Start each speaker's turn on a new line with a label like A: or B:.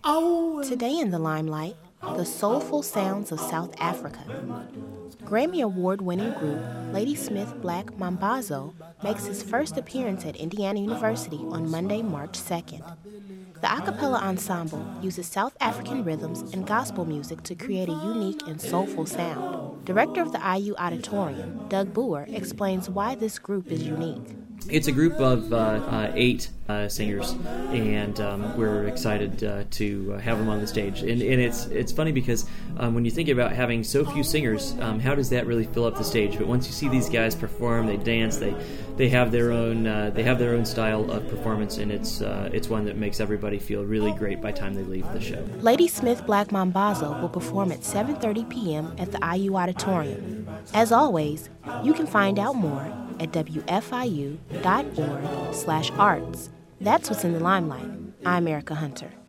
A: Today in the limelight, the soulful sounds of South Africa. Grammy Award-winning group Ladysmith Black Mambazo makes its first appearance at Indiana University on Monday, March 2nd. The a cappella ensemble uses South African rhythms and gospel music to create a unique and soulful sound. Director of the IU Auditorium, Doug Boer, explains why this group is unique.
B: It's a group of 8 singers, and we're excited to have them on the stage. And it's funny because when you think about having so few singers, how does that really fill up the stage? But once you see these guys perform, they dance, they have their own style of performance, and it's one that makes everybody feel really great by the time they leave the show.
A: Ladysmith Black Mambazo will perform at 7:30 p.m. at the IU Auditorium. As always, you can find out more at wfiu.org/arts. That's what's in the limelight. I'm Erica Hunter.